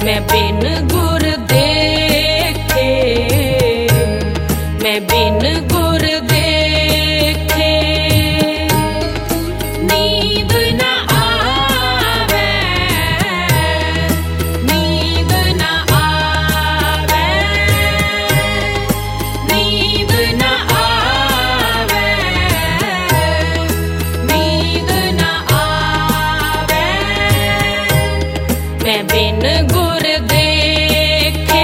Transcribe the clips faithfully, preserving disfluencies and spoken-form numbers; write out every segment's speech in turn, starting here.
मैं बिन गुर देखे, मैं बिन गुर देखे नींद न आवे, नींद न आवे, नींद न आवे, नींद न आवे, मैं बिन गुर देखे।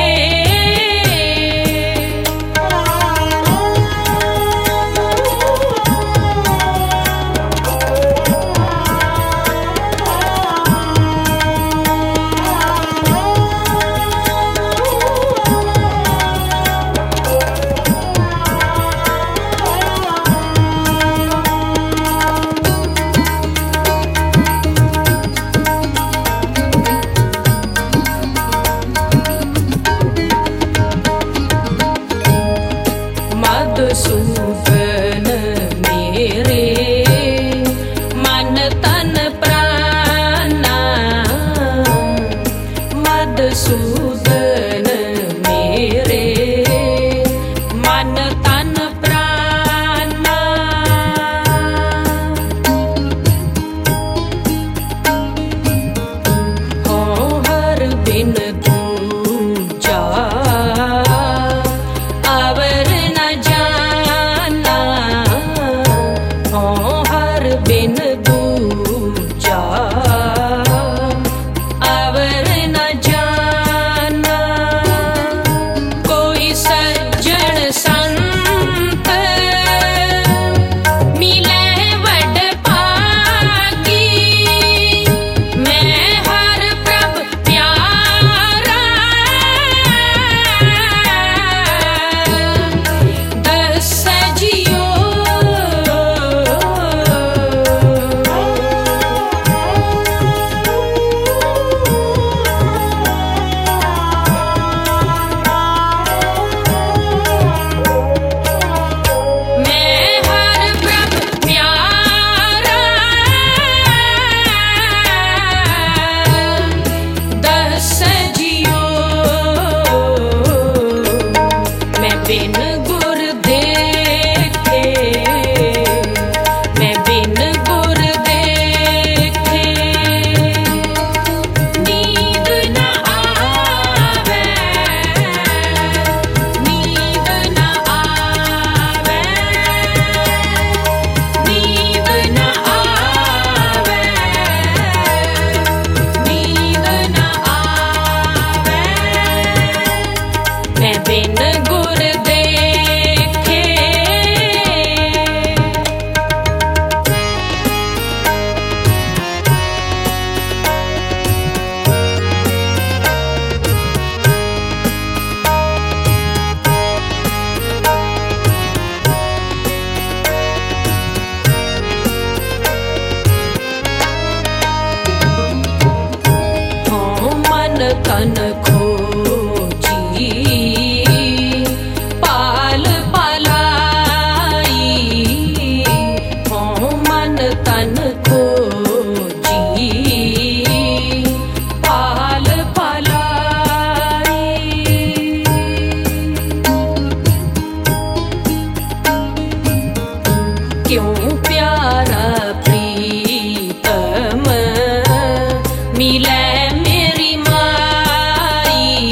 मधुसूदन मेरे मन तन प्राणा, मधुसूदन मेरे मन तन प्राणा, हो हर बिन दूजा अवर न जाना, हो हर बिन दूजा अवर न जाना, कोई सज्जन संत मिले वड भागी, मैं हर प्रभ प्यारा दस जियो, मैं हर प्रभ प्यारा दस जियो, मैं बिन गुर देखे, मैं बिन गुर देखे नींद न आवे, नींद न आवे, नींद न आवे, नींद न आवे, मैं बिन गुर देखे। हो मन तन खोजी पाल पालाई, हो मन तन खोजी पाल पालाई, क्यों प्यारा प्रीतम मिले मेरी माई,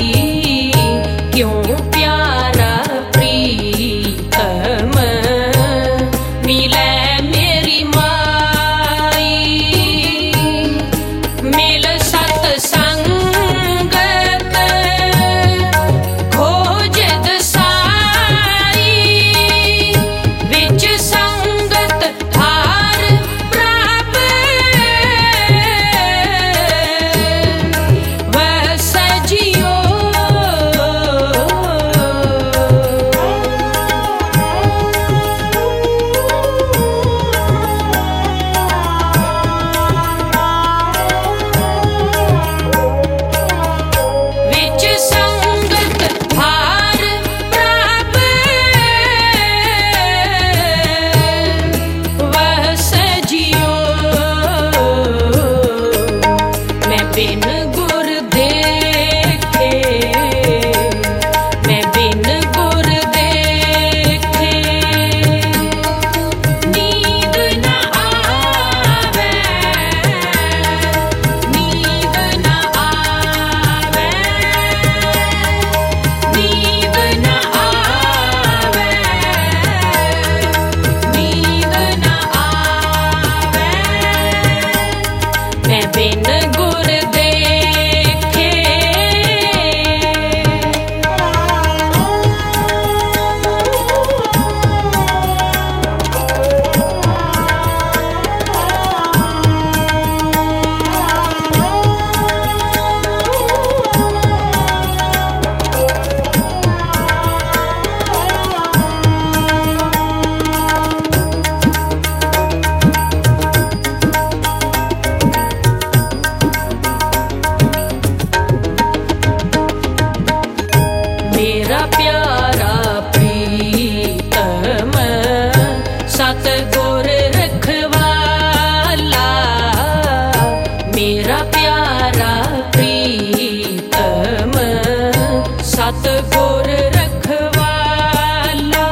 सतगुर रखवाला।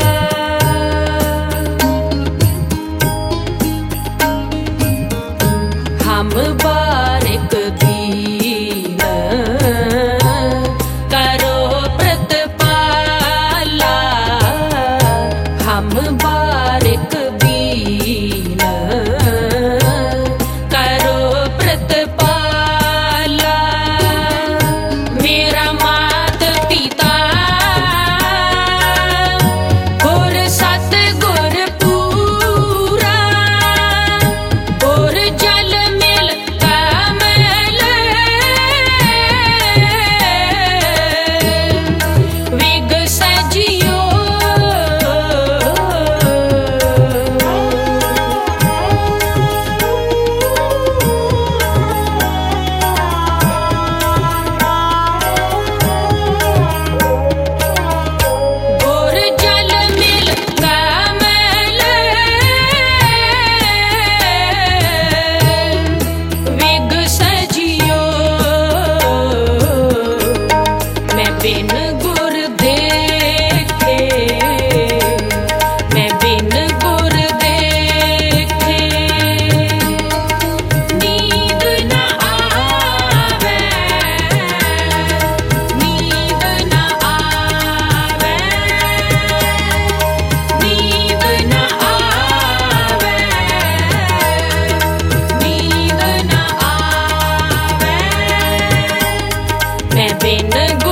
हम बारिक दीन करो प्रतिपाला। हम बारिक दीन करो प्रतिपाला। मेरा मात पिता गुर सतगुर पूरा। गुर जल मिल कमल विग सजियो। गुर जल मिल कमल विग सजियो। मैं बिन गुर देखे, मैं बिन गुर देखे नींद न आवे, नींद न आवे, नींद न आवे, नींद न आवे। मैं बिन